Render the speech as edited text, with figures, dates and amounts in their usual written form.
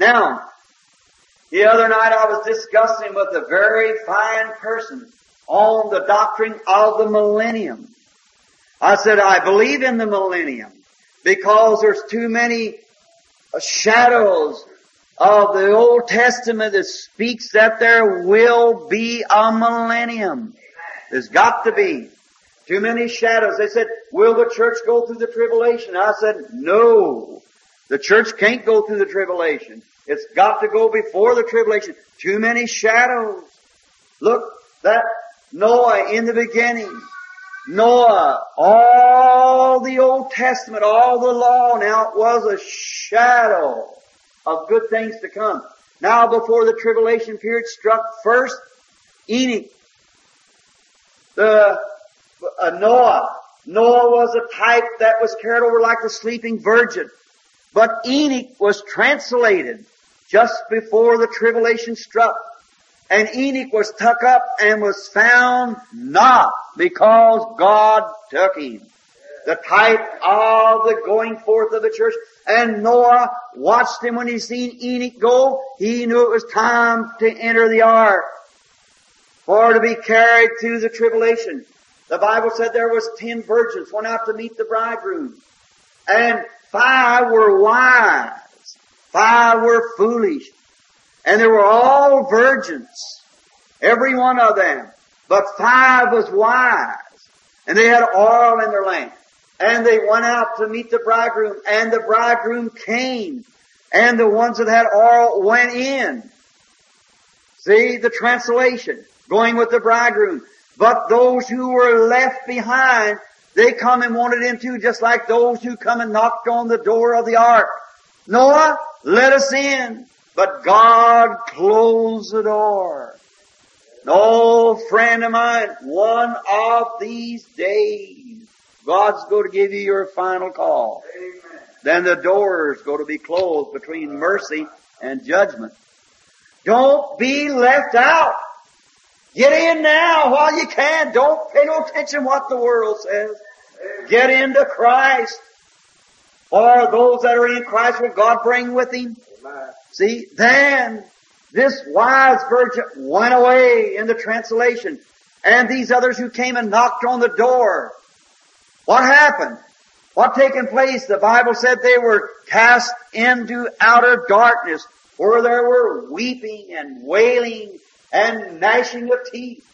Now, the other night I was discussing with a very fine person on the doctrine of the millennium. I said, I believe in the millennium because there's too many shadows of the Old Testament that speaks that there will be a millennium. There's got to be. Too many shadows. They said, will the church go through the tribulation? I said, no. The church can't go through the tribulation. It's got to go before the tribulation. Too many shadows. Look, that Noah in the beginning. Noah, all the Old Testament, all the law, now it was a shadow of good things to come. Now before the tribulation period struck, first Enoch, Noah. Noah was a type that was carried over like the sleeping virgin. But Enoch was translated just before the tribulation struck. And Enoch was tuck up and was found not, because God took him. The type of the going forth of the church. And Noah watched him when he seen Enoch go. He knew it was time to enter the ark, for to be carried through the tribulation. The Bible said there was 10 virgins went out to meet the bridegroom. And 5 were wise. 5 were foolish. And they were all virgins. Every one of them. But 5 was wise. And they had oil in their lamp. And they went out to meet the bridegroom. And the bridegroom came. And the ones that had oil went in. See the translation. Going with the bridegroom. But those who were left behind, they come and wanted in too, just like those who come and knocked on the door of the ark. Noah, let us in. But God closed the door. No, friend of mine, one of these days, God's going to give you your final call. Amen. Then the door's going to be closed between mercy and judgment. Don't be left out. Get in now while you can. Don't pay no attention what the world says. Get into Christ. For those that are in Christ will God bring with Him. See, then this wise virgin went away in the translation. And these others who came and knocked on the door. What happened? What taken place? The Bible said they were cast into outer darkness, where there were weeping and wailing and gnashing of teeth.